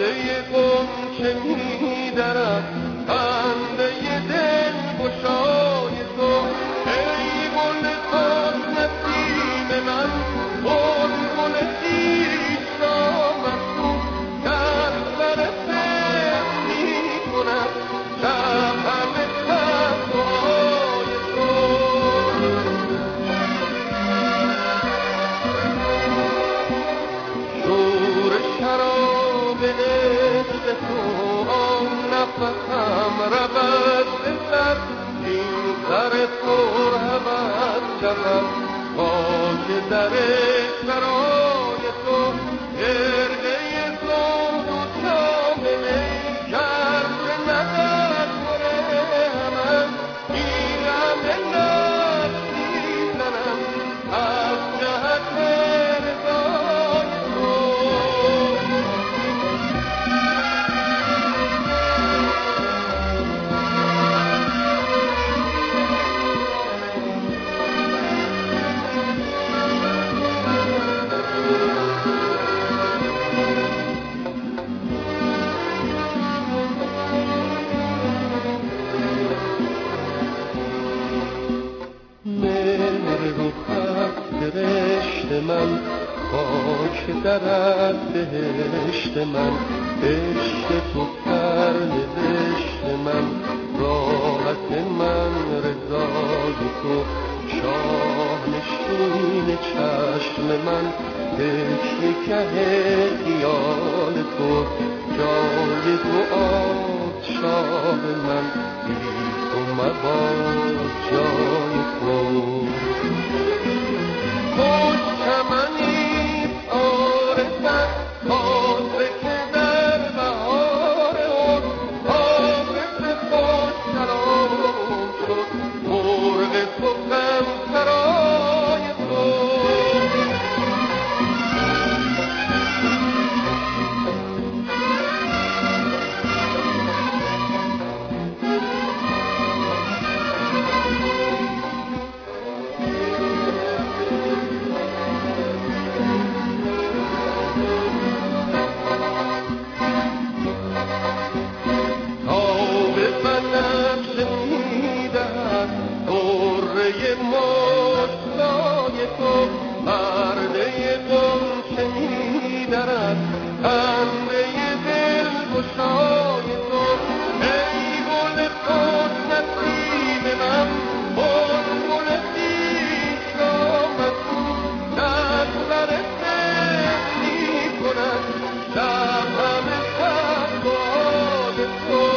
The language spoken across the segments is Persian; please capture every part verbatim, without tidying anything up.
پرده غنچه می‌درد خنده دل گشای تو ای گل خود نسیم من بلبل خویش را مفتون در سر سر می‌کند شبنم تنهای تو شور شراب عشق تو آن نفسم رود به سر این سر پر هوس شود خاک در سرای تو گرده زود و شام می کرده نظر کنه من گیرم نفس میزنم از جهت رضای تو بهشت من خاک درت بهشت من عشق تو سرنوشت من راحت من رضای تو شاه نشین چشم من تکیه خیال تو جای دعات شاه من بی تو مباد جای تو خوش چمنی آرزد تازه که در بهار اون آرز خوش سلام شد مرغ تو غم سرای تو مشتای تو پرده غنچه می‌درد خنده دل گشای تو ای گل خود نسیم من بلبل خویش را مفتون در سر سر می‌کند شبنم تنهای تو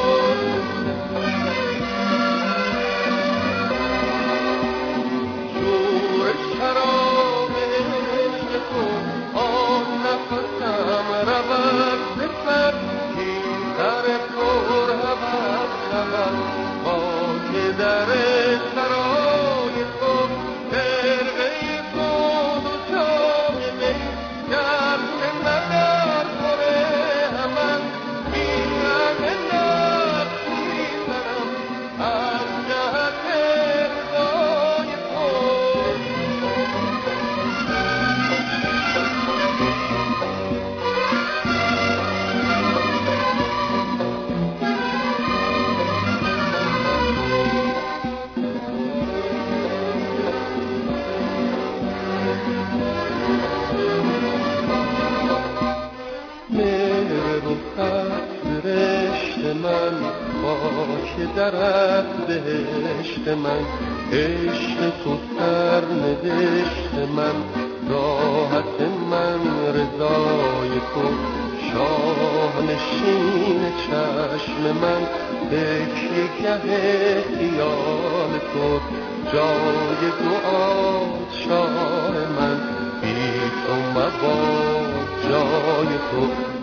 شراب عشق تو آن نفسم رود به سر این سر پر هوس شود خاک در سرای تو خرقه زود و شام می گرچه نظر کنه من میرم نفس میزنم از جهت رضای تو بهشت من خاک درت بهشت من عشق تو سرنوشت من راحت من رضای تو شاه نشین چشم من تکیه خیال تو جای دعات شاه من بی تو مباد جای تو